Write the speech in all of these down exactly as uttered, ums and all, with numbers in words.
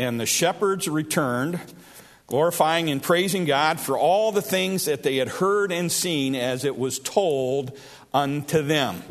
and the shepherds returned, glorifying and praising God for all the things that they had heard and seen as it was told unto them.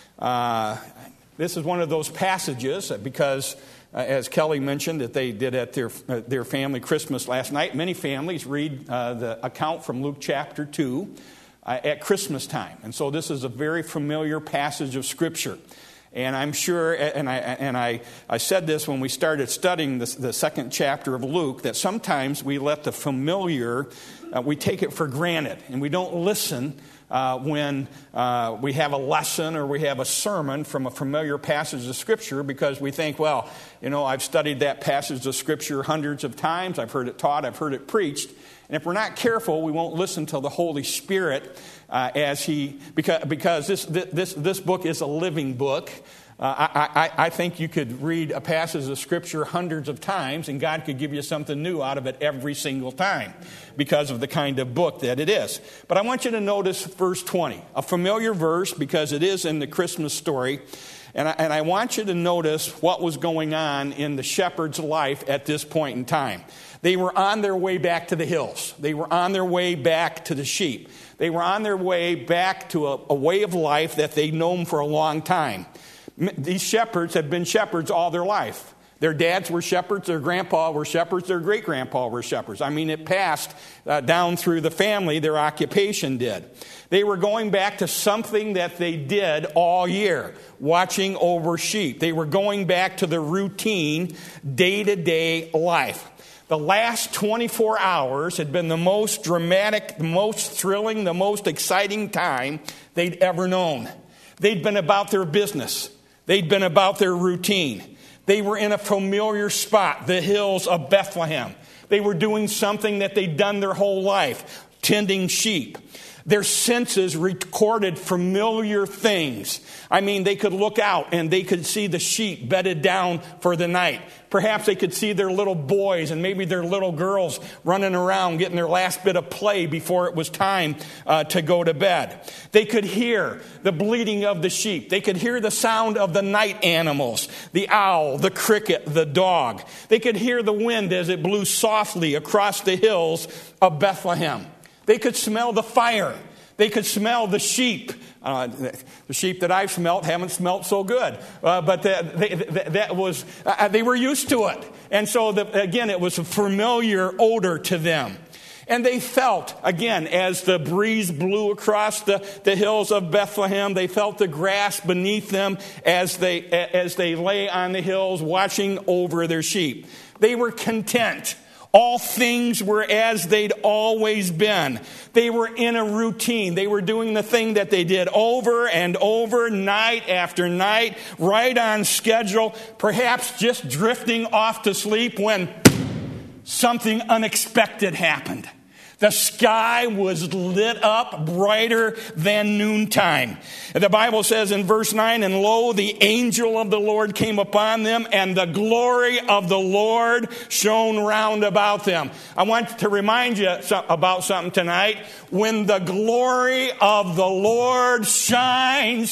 Uh, this is one of those passages because, uh, as Kelly mentioned, that they did at their uh, their family Christmas last night. Many families read uh, the account from Luke chapter two uh, at Christmas time. And so this is a very familiar passage of Scripture. And I'm sure, and I and I, I said this when we started studying this, the second chapter of Luke, that sometimes we let the familiar, uh, we take it for granted, and we don't listen uh, when uh, we have a lesson or we have a sermon from a familiar passage of Scripture because we think, well, you know, I've studied that passage of Scripture hundreds of times, I've heard it taught, I've heard it preached. And if we're not careful, we won't listen to the Holy Spirit uh, as He, because because this this this book is a living book. Uh, I, I I think you could read a passage of Scripture hundreds of times, and God could give you something new out of it every single time, because of the kind of book that it is. But I want you to notice verse twenty, a familiar verse because it is in the Christmas story. And I, and I want you to notice what was going on in the shepherd's life at this point in time. They were on their way back to the hills. They were on their way back to the sheep. They were on their way back to a, a way of life that they'd known for a long time. These shepherds had been shepherds all their life. Their dads were shepherds, their grandpa were shepherds, their great-grandpa were shepherds. I mean, it passed uh, down through the family, their occupation did. They were going back to something that they did all year, watching over sheep. They were going back to the routine, day-to-day life. The last twenty-four hours had been the most dramatic, the most thrilling, the most exciting time they'd ever known. They'd been about their business. They'd been about their routine. They were in a familiar spot, the hills of Bethlehem. They were doing something that they'd done their whole life, tending sheep. Their senses recorded familiar things. I mean, they could look out and they could see the sheep bedded down for the night. Perhaps they could see their little boys and maybe their little girls running around getting their last bit of play before it was time uh, to go to bed. They could hear the bleating of the sheep. They could hear the sound of the night animals, the owl, the cricket, the dog. They could hear the wind as it blew softly across the hills of Bethlehem. They could smell the fire. They could smell the sheep. Uh, the sheep that I've smelt haven't smelt so good. Uh, but that, they, that was, uh, they were used to it. And so, the, again, it was a familiar odor to them. And they felt, again, as the breeze blew across the, the hills of Bethlehem, they felt the grass beneath them as they, as they lay on the hills watching over their sheep. They were content. All things were as they'd always been. They were in a routine. They were doing the thing that they did over and over, night after night, right on schedule, perhaps just drifting off to sleep when something unexpected happened. The sky was lit up brighter than noontime. The Bible says in verse nine, and lo, the angel of the Lord came upon them, and the glory of the Lord shone round about them. I want to remind you about something tonight. When the glory of the Lord shines,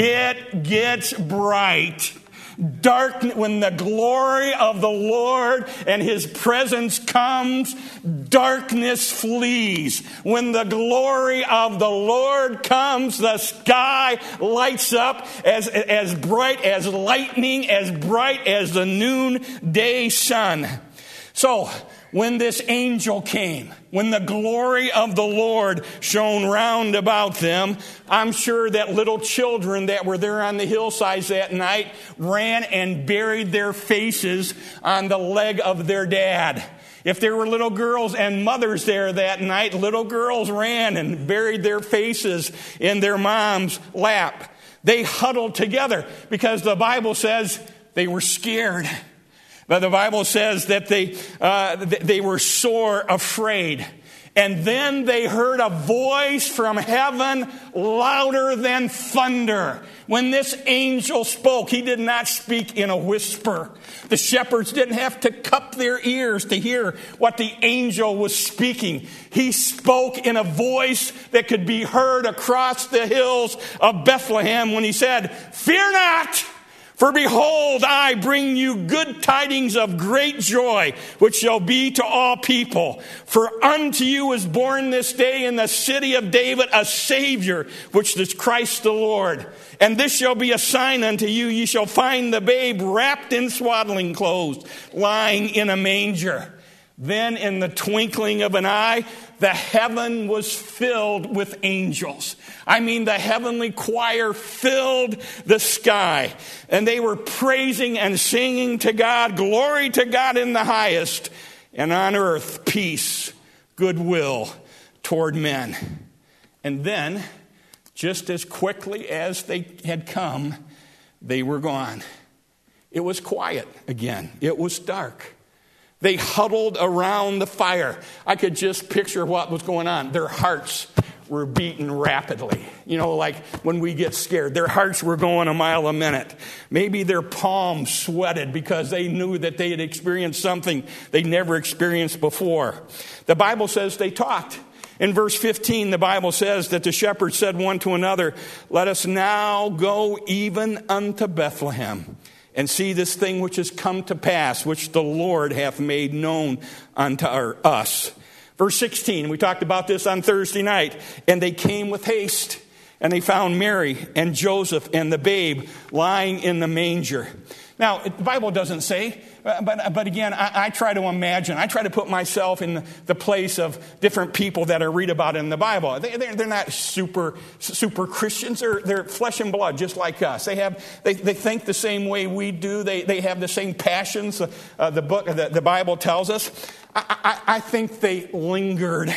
it gets bright. Dark, when the glory of the Lord and His presence comes, darkness flees. When the glory of the Lord comes, the sky lights up as, as bright as lightning, as bright as the noonday sun. So, when this angel came, when the glory of the Lord shone round about them, I'm sure that little children that were there on the hillsides that night ran and buried their faces on the leg of their dad. If there were little girls and mothers there that night, little girls ran and buried their faces in their mom's lap. They huddled together because the Bible says they were scared. But the Bible says that they uh, they were sore afraid. And then they heard a voice from heaven louder than thunder. When this angel spoke, he did not speak in a whisper. The shepherds didn't have to cup their ears to hear what the angel was speaking. He spoke in a voice that could be heard across the hills of Bethlehem when he said, "Fear not! For behold, I bring you good tidings of great joy, which shall be to all people. For unto you is born this day in the city of David a Savior, which is Christ the Lord. And this shall be a sign unto you. Ye shall find the babe wrapped in swaddling clothes, lying in a manger. Then in the twinkling of an eye, the heaven was filled with angels. I mean, the heavenly choir filled the sky. And they were praising and singing to God, glory to God in the highest, and on earth peace, goodwill toward men. And then, just as quickly as they had come, they were gone. It was quiet again. It was dark. They huddled around the fire. I could just picture what was going on. Their hearts were beating rapidly. You know, like when we get scared, their hearts were going a mile a minute. Maybe their palms sweated because they knew that they had experienced something they never experienced before. The Bible says they talked. In verse fifteen, the Bible says that the shepherds said one to another, "Let us now go even unto Bethlehem, and see this thing which has come to pass, which the Lord hath made known unto our, us." Verse sixteen, we talked about this on Thursday night. And they came with haste, and they found Mary and Joseph and the babe lying in the manger. Now, the Bible doesn't say, but but again, I, I try to imagine. I try to put myself in the place of different people that I read about in the Bible. They, they're, they're not super super Christians. They're, they're flesh and blood, just like us. They have they, they think the same way we do. They they have the same passions. Uh, the book, the, the Bible tells us. I, I, I think they lingered.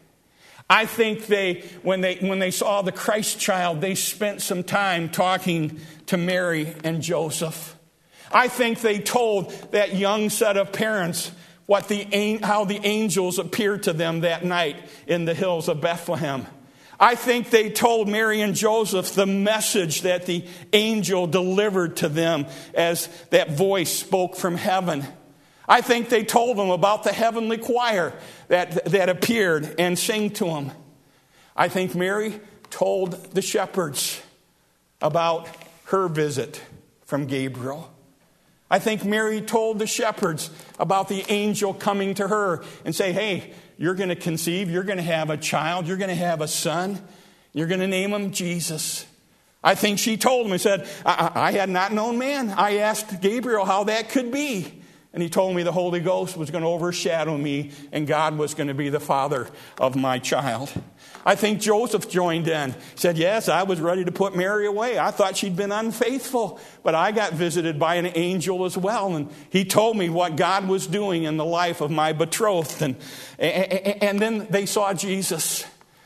I think they, when they when they saw the Christ child, they spent some time talking to Mary and Joseph. I think they told that young set of parents what the how the angels appeared to them that night in the hills of Bethlehem. I think they told Mary and Joseph the message that the angel delivered to them as that voice spoke from heaven. I think they told them about the heavenly choir that, that appeared and sang to them. I think Mary told the shepherds about her visit from Gabriel. I think Mary told the shepherds about the angel coming to her and say, "Hey, you're going to conceive, you're going to have a child, you're going to have a son, you're going to name him Jesus." I think she told him and said, I, I had not known man. I asked Gabriel how that could be. And he told me the Holy Ghost was going to overshadow me and God was going to be the father of my child. I think Joseph joined in. He said, "Yes, I was ready to put Mary away. I thought she'd been unfaithful, but I got visited by an angel as well. And he told me what God was doing in the life of my betrothed." And, and, and then they saw Jesus.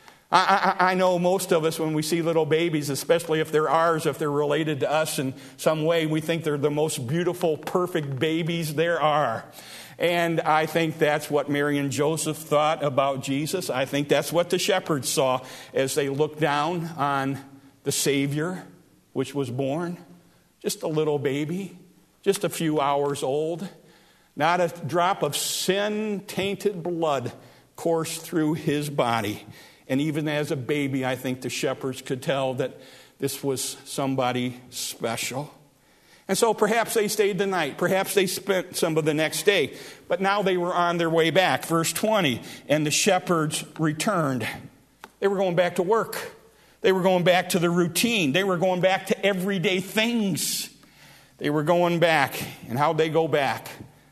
I, I, I know most of us, when we see little babies, especially if they're ours, if they're related to us in some way, we think they're the most beautiful, perfect babies there are. And I think that's what Mary and Joseph thought about Jesus. I think that's what the shepherds saw as they looked down on the Savior, which was born. Just a little baby, just a few hours old. Not a drop of sin-tainted blood coursed through his body. And even as a baby, I think the shepherds could tell that this was somebody special. And so perhaps they stayed the night. Perhaps they spent some of the next day. But now they were on their way back. Verse twenty, and the shepherds returned. They were going back to work. They were going back to the routine. They were going back to everyday things. They were going back. And how'd they go back?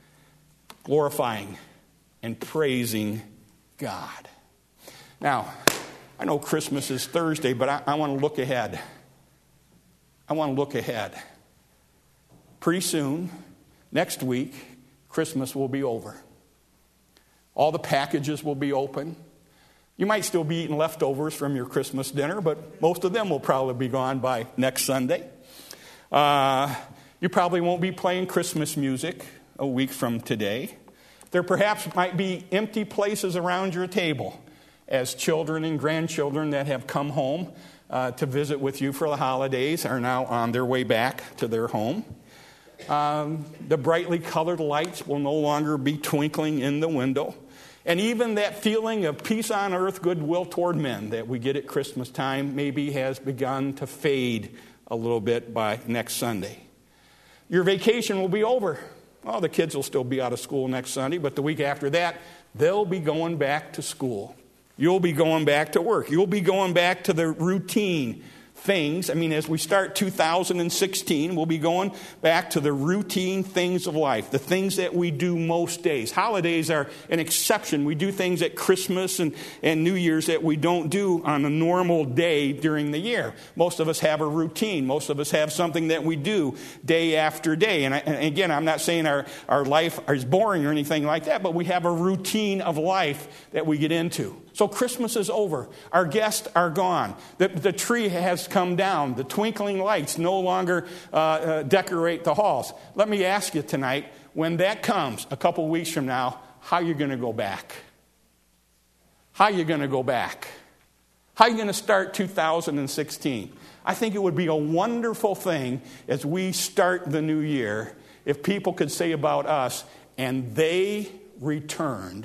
Glorifying and praising God. Now, I know Christmas is Thursday, but I, I want to look ahead. I want to look ahead. Pretty soon, next week, Christmas will be over. All the packages will be open. You might still be eating leftovers from your Christmas dinner, but most of them will probably be gone by next Sunday. Uh, you probably won't be playing Christmas music a week from today. There perhaps might be empty places around your table as children and grandchildren that have come home uh, to visit with you for the holidays are now on their way back to their home. Um, the brightly colored lights will no longer be twinkling in the window. And even that feeling of peace on earth, goodwill toward men that we get at Christmas time maybe has begun to fade a little bit by next Sunday. your vacation will be over. Well, the kids will still be out of school next Sunday, but the week after that, they'll be going back to school. You'll be going back to work. You'll be going back to the routine things. I mean, as we start two thousand sixteen, we'll be going back to the routine things of life, the things that we do most days. Holidays are an exception. We do things at Christmas and, and New Year's that we don't do on a normal day during the year. Most of us have a routine. Most of us have something that we do day after day. And, I, and again, I'm not saying our, our life is boring or anything like that, but we have a routine of life that we get into. So Christmas is over. Our guests are gone. The, the tree has come down. The twinkling lights no longer uh, uh, decorate the halls. Let me ask you tonight, when that comes a couple weeks from now, how are you going to go back? How are you going to go back? How are you going to start two thousand sixteen? I think it would be a wonderful thing as we start the new year if people could say about us, and they returned,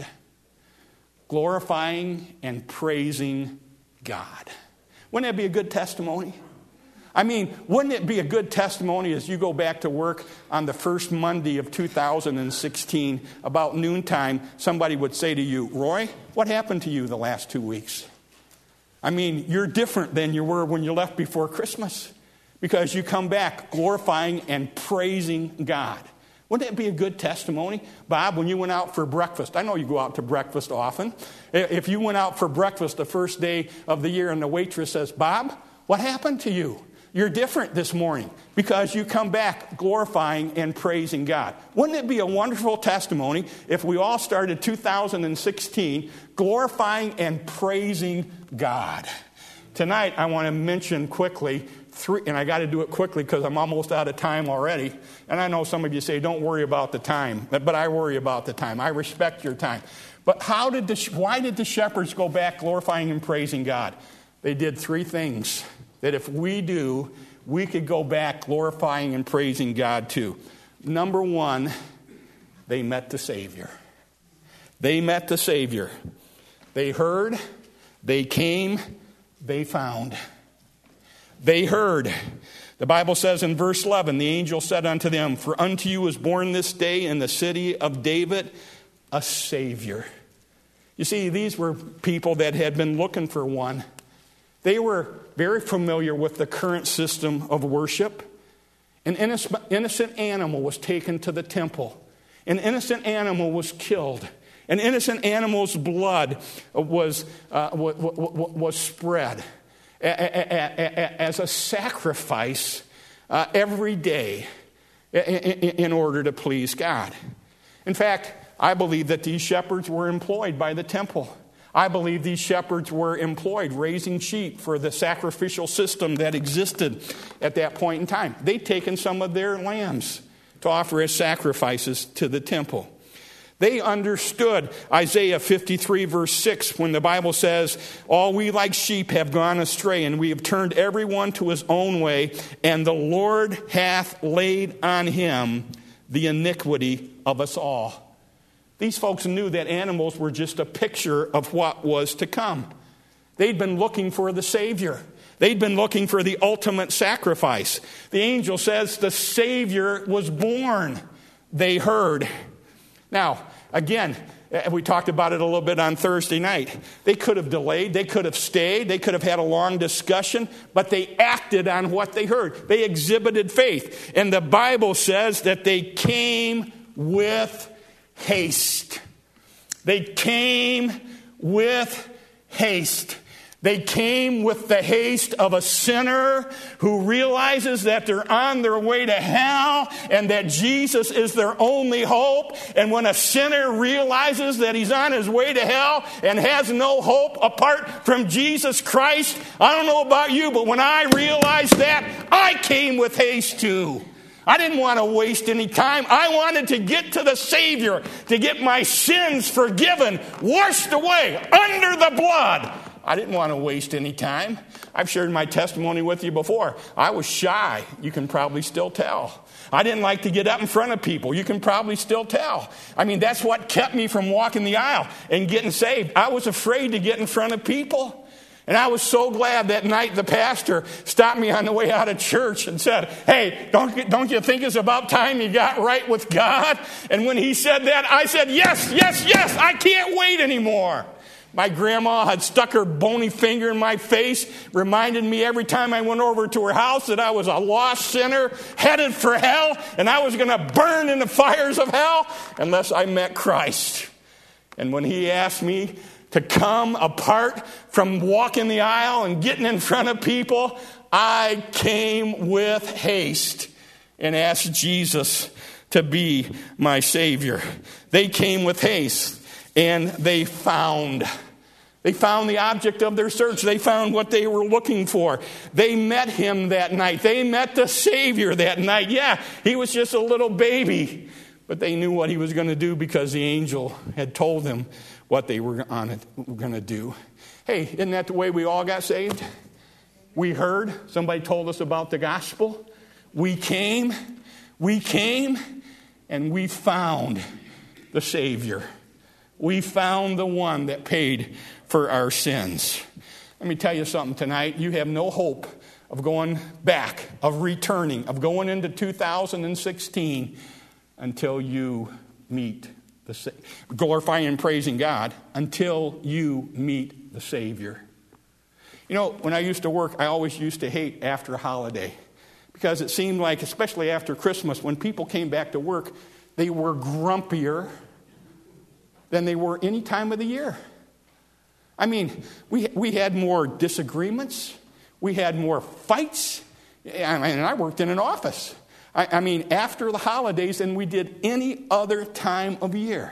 glorifying and praising God. Wouldn't that be a good testimony? I mean, wouldn't it be a good testimony as you go back to work on the first Monday of two thousand sixteen, about noontime, somebody would say to you, Roy, what happened to you the last two weeks? I mean, you're different than you were when you left before Christmas because you come back glorifying and praising God. Wouldn't that be a good testimony? Bob, when you went out for breakfast, I know you go out to breakfast often. If you went out for breakfast the first day of the year and the waitress says, Bob, what happened to you? You're different this morning because you come back glorifying and praising God. Wouldn't it be a wonderful testimony if we all started two thousand sixteen glorifying and praising God? Tonight, I want to mention quickly Three, and I got to do it quickly because I'm almost out of time already. And I know some of you say, don't worry about the time. But, but I worry about the time. I respect your time. But how did the, why did the shepherds go back glorifying and praising God? They did three things that if we do, we could go back glorifying and praising God too. Number one, they met the Savior. They met the Savior. They heard, they came, they found. They heard. The Bible says in verse eleven, the angel said unto them, for unto you is born this day in the city of David a Savior. You see, these were people that had been looking for one. They were very familiar with the current system of worship. An innocent animal was taken to the temple. An innocent animal was killed. An innocent animal's blood was, uh, was spread as a sacrifice uh, every day in order to please God. In fact, I believe that these shepherds were employed by the temple. I believe these shepherds were employed raising sheep for the sacrificial system that existed at that point in time. They'd taken some of their lambs to offer as sacrifices to the temple. They understood Isaiah fifty-three, verse six, when the Bible says, all we like sheep have gone astray, and we have turned every one to his own way, and the Lord hath laid on him the iniquity of us all. These folks knew that animals were just a picture of what was to come. They'd been looking for the Savior. They'd been looking for the ultimate sacrifice. The angel says the Savior was born. They heard. Now, again, we talked about it a little bit on Thursday night. They could have delayed. They could have stayed. They could have had a long discussion. But they acted on what they heard. They exhibited faith. And the Bible says that they came with haste. They came with haste. They came with the haste of a sinner who realizes that they're on their way to hell and that Jesus is their only hope. And when a sinner realizes that he's on his way to hell and has no hope apart from Jesus Christ, I don't know about you, but when I realized that, I came with haste too. I didn't want to waste any time. I wanted to get to the Savior, to get my sins forgiven, washed away under the blood. I didn't want to waste any time. I've shared my testimony with you before. I was shy. You can probably still tell. I didn't like to get up in front of people. You can probably still tell. I mean, that's what kept me from walking the aisle and getting saved. I was afraid to get in front of people. And I was so glad that night the pastor stopped me on the way out of church and said, hey, don't, don't you think it's about time you got right with God? And when he said that, I said, yes, yes, yes, I can't wait anymore. My grandma had stuck her bony finger in my face, reminded me every time I went over to her house that I was a lost sinner, headed for hell, and I was going to burn in the fires of hell unless I met Christ. And when he asked me to come apart from walking the aisle and getting in front of people, I came with haste and asked Jesus to be my Savior. They came with haste, and they found. They found the object of their search. They found what they were looking for. They met him that night. They met the Savior that night. Yeah, he was just a little baby, but they knew what he was going to do because the angel had told them what they were going to do. Hey, isn't that the way we all got saved? We heard. Somebody told us about the gospel. We came. We came. And we found the Savior. We found the one that paid for our sins. Let me tell you something tonight. You have no hope of going back, of returning, of going into two thousand sixteen until you meet the Sa- glorifying and praising God, until you meet the Savior. You know, when I used to work, I always used to hate after a holiday because it seemed like, especially after Christmas, when people came back to work, they were grumpier than they were any time of the year. I mean, we we had more disagreements. We had more fights. I mean, I worked in an office. I, I mean, after the holidays than we did any other time of year.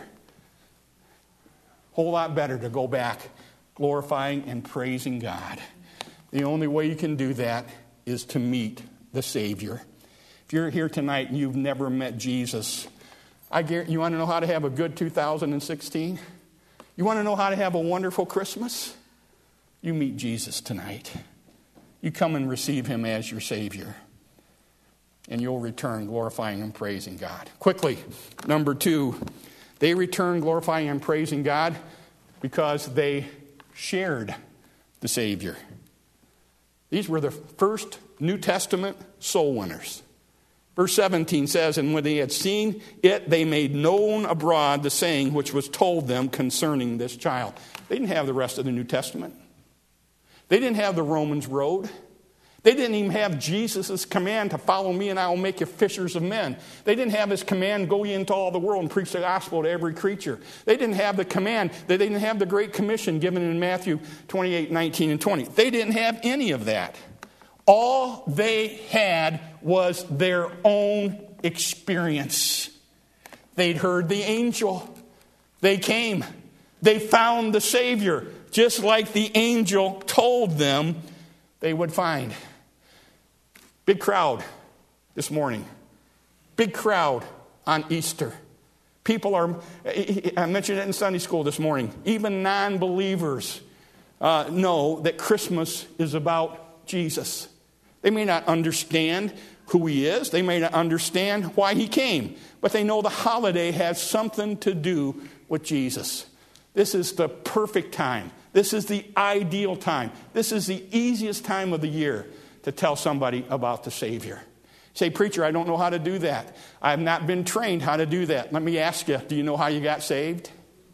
Whole lot better to go back glorifying and praising God. The only way you can do that is to meet the Savior. If you're here tonight and you've never met Jesus, I guarantee, you want to know how to have a good two thousand sixteen? You want to know how to have a wonderful Christmas? You meet Jesus tonight. You come and receive him as your Savior. And you'll return glorifying and praising God. Quickly, number two, they returned glorifying and praising God because they shared the Savior. These were the first New Testament soul winners. Verse seventeen says, and when they had seen it, they made known abroad the saying which was told them concerning this child. They didn't have the rest of the New Testament. They didn't have the Romans road. They didn't even have Jesus' command to follow me and I will make you fishers of men. They didn't have his command, go ye into all the world and preach the gospel to every creature. They didn't have the command. They didn't have the Great Commission given in Matthew twenty-eight, nineteen, and twenty. They didn't have any of that. All they had was their own experience. They'd heard the angel. They came. They found the Savior, just like the angel told them they would find. Big crowd this morning. Big crowd on Easter. People are, I mentioned it in Sunday school this morning, even non-believers uh, know that Christmas is about Jesus. They may not understand who he is. They may not understand why he came. But they know the holiday has something to do with Jesus. This is the perfect time. This is the ideal time. This is the easiest time of the year to tell somebody about the Savior. Say, preacher, I don't know how to do that. I have not been trained how to do that. Let me ask you, do you know how you got saved?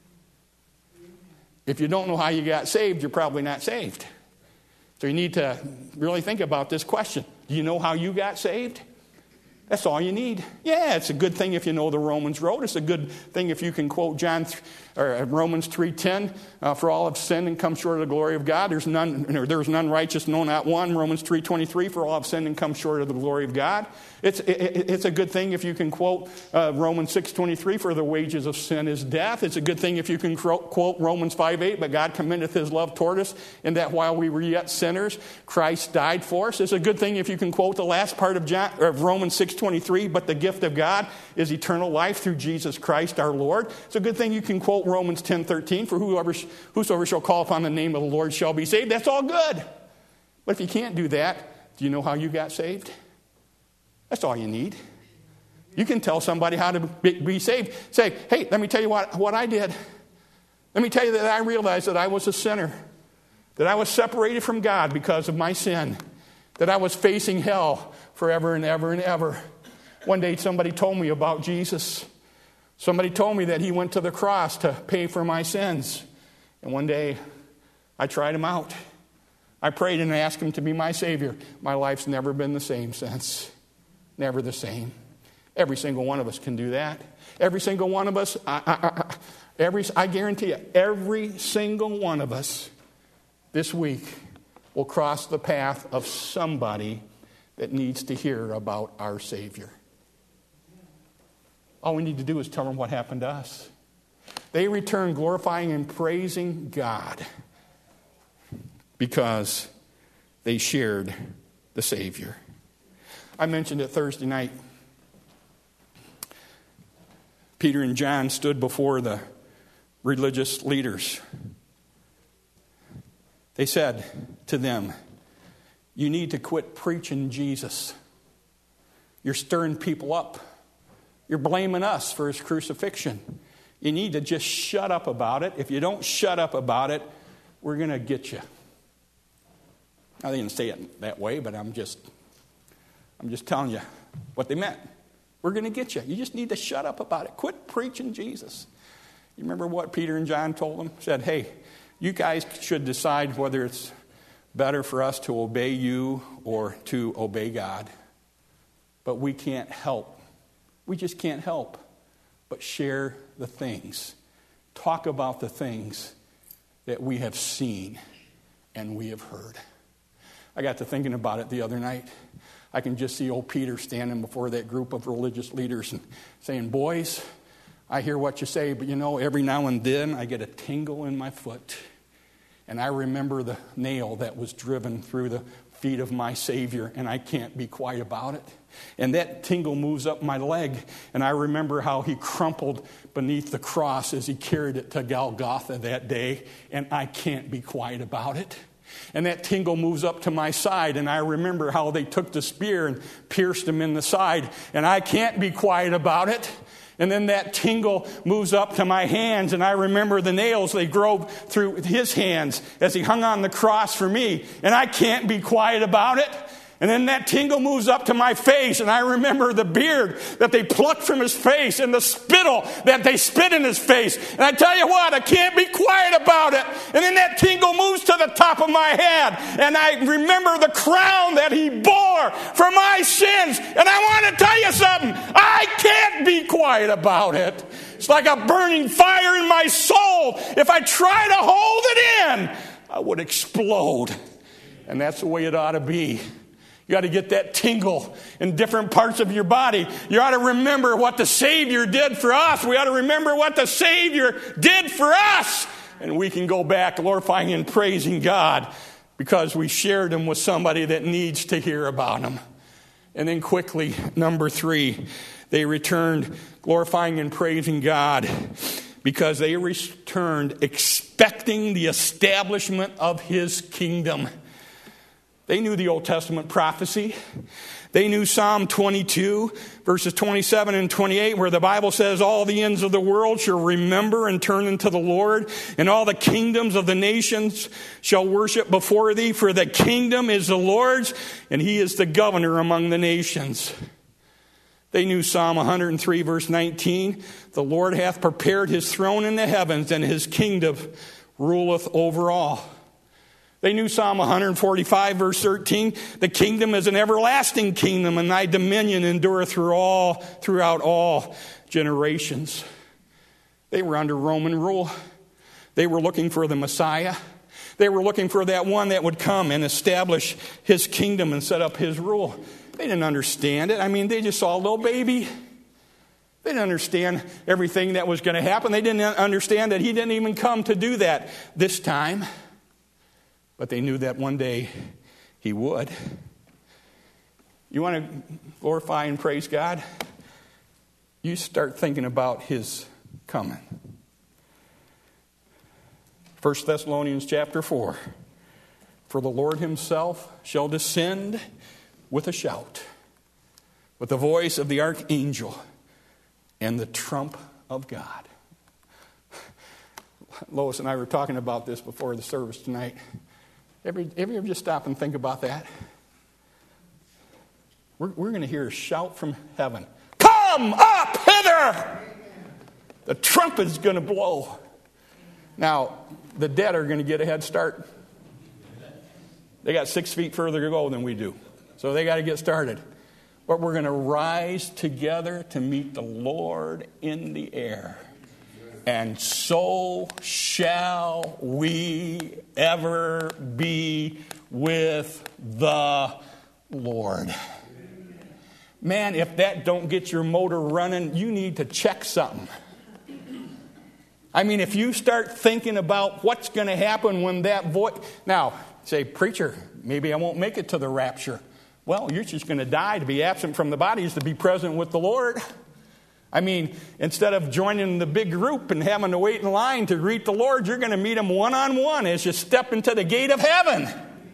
If you don't know how you got saved, you're probably not saved. So you need to really think about this question. Do you know how you got saved? That's all you need. Yeah, it's a good thing if you know the Romans road. It's a good thing if you can quote John or Romans three ten. Uh, for all have sinned and come short of the glory of God. There's none. There's none righteous, no, not one. Romans three twenty-three. For all have sinned and come short of the glory of God. It's it, it's a good thing if you can quote uh, Romans six twenty-three. For the wages of sin is death. It's a good thing if you can quote Romans five eight. But God commendeth his love toward us, in that while we were yet sinners, Christ died for us. It's a good thing if you can quote the last part of, John, or of Romans six twenty-three. But the gift of God is eternal life through Jesus Christ our Lord. It's a good thing you can quote Romans ten thirteen. For whoever, whosoever shall call upon the name of the Lord shall be saved. That's all good. But if you can't do that, do you know how you got saved? That's all you need. You can tell somebody how to be saved. Say, hey, let me tell you what, what I did. Let me tell you that I realized that I was a sinner. that I was separated from God because of my sin, that I was facing hell forever and ever and ever. One day somebody told me about Jesus. Somebody told me that he went to the cross to pay for my sins. And one day I tried him out. I prayed and asked him to be my Savior. My life's never been the same since. Never the same. Every single one of us can do that. Every single one of us, I, I, I, every, I guarantee you, every single one of us this week will cross the path of somebody that needs to hear about our Savior. All we need to do is tell them what happened to us. They returned glorifying and praising God because they shared the Savior. I mentioned it Thursday night. Peter and John stood before the religious leaders. They said to them, "You need to quit preaching Jesus. You're stirring people up. You're blaming us for his crucifixion. You need to just shut up about it. If you don't shut up about it, we're going to get you." Now, they didn't say it that way, but I'm just, I'm just telling you what they meant. We're going to get you. You just need to shut up about it. Quit preaching Jesus. You remember what Peter and John told them? Said, "Hey, you guys should decide whether it's better for us to obey you or to obey God. But we can't help. We just can't help but share the things. Talk about the things that we have seen and we have heard." I got to thinking about it the other night. I can just see old Peter standing before that group of religious leaders and saying, "Boys, I hear what you say, but you know, every now and then I get a tingle in my foot. And I remember the nail that was driven through the feet of my Savior, and I can't be quiet about it. And that tingle moves up my leg, and I remember how he crumpled beneath the cross as he carried it to Golgotha that day, and I can't be quiet about it. And that tingle moves up to my side, and I remember how they took the spear and pierced him in the side, and I can't be quiet about it. And then that tingle moves up to my hands, and I remember the nails they drove through his hands as he hung on the cross for me, and I can't be quiet about it. And then that tingle moves up to my face, and I remember the beard that they plucked from his face and the spittle that they spit in his face. And I tell you what, I can't be quiet about it. And then that tingle moves to the top of my head, and I remember the crown that he bore for my sins. And I want to tell you something, I can't be quiet about it. It's like a burning fire in my soul. If I try to hold it in, I would explode. And that's the way it ought to be. You got to get that tingle in different parts of your body. You ought to remember what the Savior did for us. We ought to remember what the Savior did for us. And we can go back glorifying and praising God because we shared him with somebody that needs to hear about him. And then quickly, number three, they returned glorifying and praising God because they returned expecting the establishment of his kingdom. They knew the Old Testament prophecy. They knew Psalm twenty-two, verses twenty-seven and twenty-eight, where the Bible says, "All the ends of the world shall remember and turn unto the Lord, and all the kingdoms of the nations shall worship before thee, for the kingdom is the Lord's, and he is the governor among the nations." They knew Psalm one hundred three, verse nineteen, "The Lord hath prepared his throne in the heavens, and his kingdom ruleth over all." They knew Psalm one forty-five, verse thirteen, "The kingdom is an everlasting kingdom, and thy dominion endureth through all, throughout all generations." They were under Roman rule. They were looking for the Messiah. They were looking for that one that would come and establish his kingdom and set up his rule. They didn't understand it. I mean, they just saw a little baby. They didn't understand everything that was going to happen. They didn't understand that he didn't even come to do that this time. But they knew that one day he would. You want to glorify and praise God? You start thinking about his coming. First Thessalonians chapter four. "For the Lord himself shall descend with a shout, with the voice of the archangel and the trump of God." Lois and I were talking about this before the service tonight. Ever, ever just stop and think about that? We're, we're going to hear a shout from heaven. Come up hither! The trumpet is going to blow. Now, the dead are going to get a head start. They got six feet further to go than we do. So they got to get started. But we're going to rise together to meet the Lord in the air. And so shall we ever be with the Lord. Man, if that don't get your motor running, you need to check something. I mean, if you start thinking about what's going to happen when that voice... Now, say, preacher, maybe I won't make it to the rapture. Well, you're just going to die. To be absent from the body is to be present with the Lord. I mean, instead of joining the big group and having to wait in line to greet the Lord, you're going to meet him one-on-one as you step into the gate of heaven.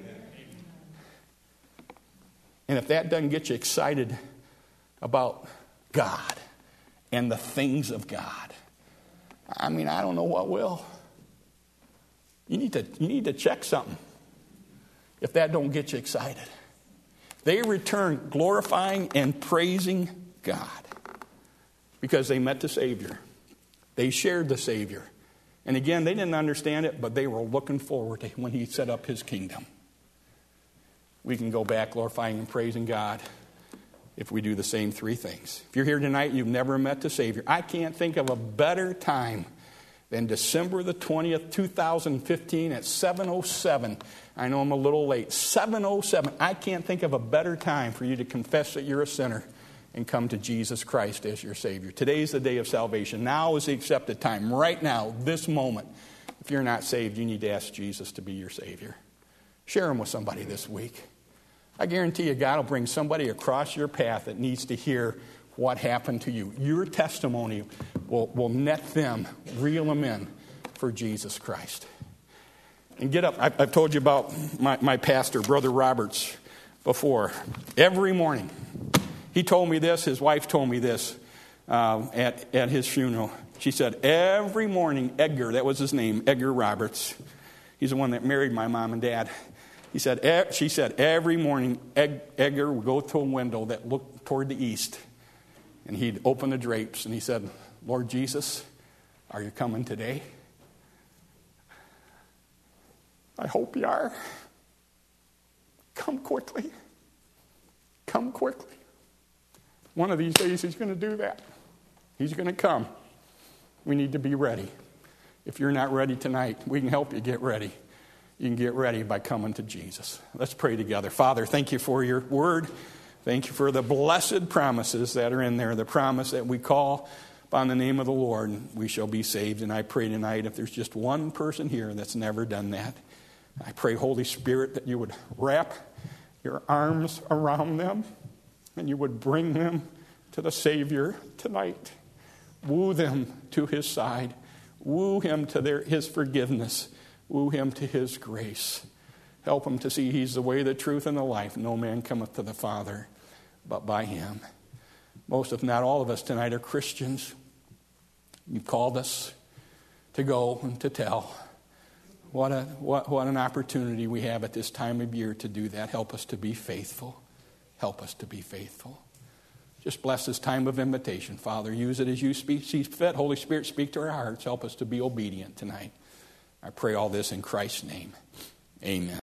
And if that doesn't get you excited about God and the things of God, I mean, I don't know what will. You need to, you need to check something if that don't get you excited. They return glorifying and praising God because they met the Savior. They shared the Savior. And again, they didn't understand it, but they were looking forward to when he set up his kingdom. We can go back glorifying and praising God if we do the same three things. If you're here tonight and you've never met the Savior, I can't think of a better time than December the twentieth, two thousand fifteen at seven oh seven. I know I'm a little late. seven oh seven. I can't think of a better time for you to confess that you're a sinner and come to Jesus Christ as your Savior. Today's the day of salvation. Now is the accepted time. Right now, this moment. If you're not saved, you need to ask Jesus to be your Savior. Share him with somebody this week. I guarantee you God will bring somebody across your path that needs to hear what happened to you. Your testimony will, will net them, reel them in for Jesus Christ. And get up. I've, I've told you about my, my pastor, Brother Roberts, before. Every morning. He told me this. His wife told me this uh, at, at his funeral. She said, every morning, Edgar, that was his name, Edgar Roberts. He's the one that married my mom and dad. He said, she said, every morning, Edgar would go to a window that looked toward the east. And he'd open the drapes and he said, Lord Jesus, are you coming today? I hope you are. Come quickly. Come quickly. One of these days he's going to do that. He's going to come. We need to be ready. If you're not ready tonight, we can help you get ready. You can get ready by coming to Jesus. Let's pray together. Father, thank you for your word. Thank you for the blessed promises that are in there. The promise that we call upon the name of the Lord, and we shall be saved. And I pray tonight, if there's just one person here that's never done that, I pray, Holy Spirit, that you would wrap your arms around them and you would bring them to the Savior tonight. Woo them to his side. Woo him to their, his forgiveness. Woo him to his grace. Help him to see he's the way, the truth, and the life. No man cometh to the Father but by him. Most, if not all of us tonight, are Christians. You've called us to go and to tell. What a what, what an opportunity we have at this time of year to do that. Help us to be faithful. Help us to be faithful. Just bless this time of invitation, Father. Use it as you speak, see fit. Holy Spirit, speak to our hearts. Help us to be obedient tonight. I pray all this in Christ's name. Amen.